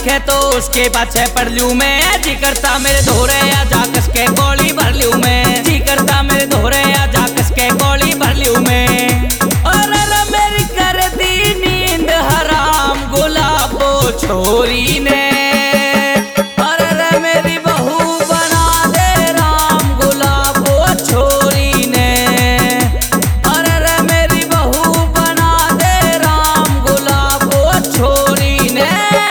दिखे तो उसके पाछे पड़ लूं मैं। जी करता मेरे धोरे आजा कस के गोली भर लूं मैं। जी करता मेरे धोरे आजा कस के गोली भर लूं मैं। और मेरी कर दी नींद हराम गुलाबो छोरी ने। मेरी बहू बना दे राम गुलाबो छोरी ने। अरे मेरी बहू बना दे राम गुलाबो छोरी ने।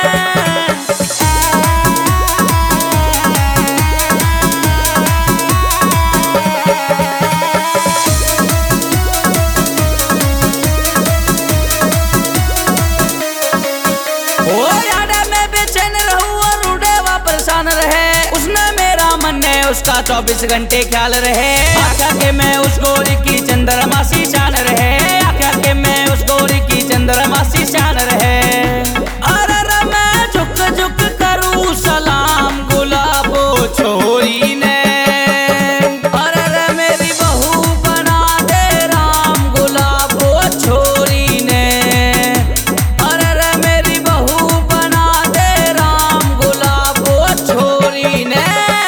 रहे उसने मेरा मन ने उसका 24 घंटे ख्याल रहे। आख्या के मैं उस गोरी की चंद्रमा सी शान रहे। आख्या के मैं उस गोरी की चंद्रमा सी शान रहे। अरे मैं झुक झुक करूं सलाम गुलाबो छोरी ने। अरे मेरी बहू बना दे राम गुलाबो छोरी ने। अरे मेरी बहू बना दे राम गुलाबो छोरी ने।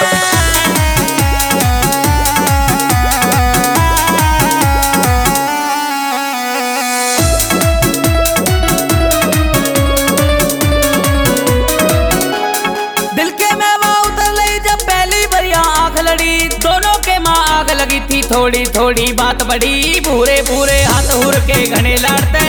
दिल के में वो उतर ली जब पहली बरिया आंख लड़ी। दोनों के माँ आग लगी थी थोड़ी थोड़ी बात बड़ी। भूरे भूरे हाथ हुर के घने लड़ते